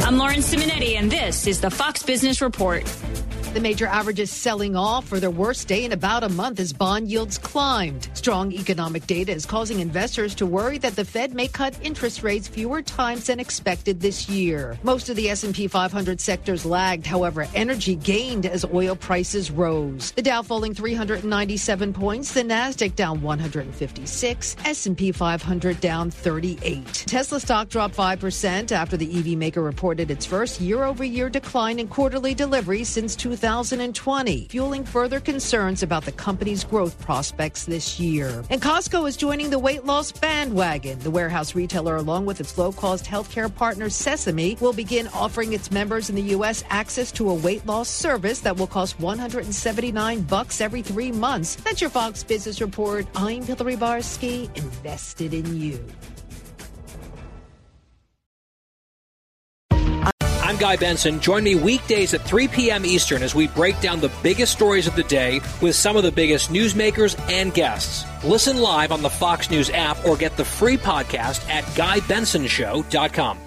I'm Lauren Simonetti, and this is the Fox Business Report. The major averages selling off for their worst day in about a month as bond yields climbed. Strong economic data is causing investors to worry that the Fed may cut interest rates fewer times than expected this year. Most of the S&P 500 sectors lagged. However, energy gained as oil prices rose. The Dow falling 397 points, the Nasdaq down 156, S&P 500 down 38. Tesla stock dropped 5% after the EV maker reported its first year-over-year decline in quarterly deliveries since 2020, fueling further concerns about the company's growth prospects this year. And Costco is joining the weight loss bandwagon. The warehouse retailer, along with its low-cost healthcare partner Sesame, will begin offering its members in the U.S. access to a weight loss service that will cost $179 every 3 months. That's your Fox Business Report. I'm Hillary Barsky, invested in you. I'm Guy Benson. Join me weekdays at 3 p.m. Eastern as we break down the biggest stories of the day with some of the biggest newsmakers and guests. Listen live on the Fox News app or get the free podcast at GuyBensonShow.com.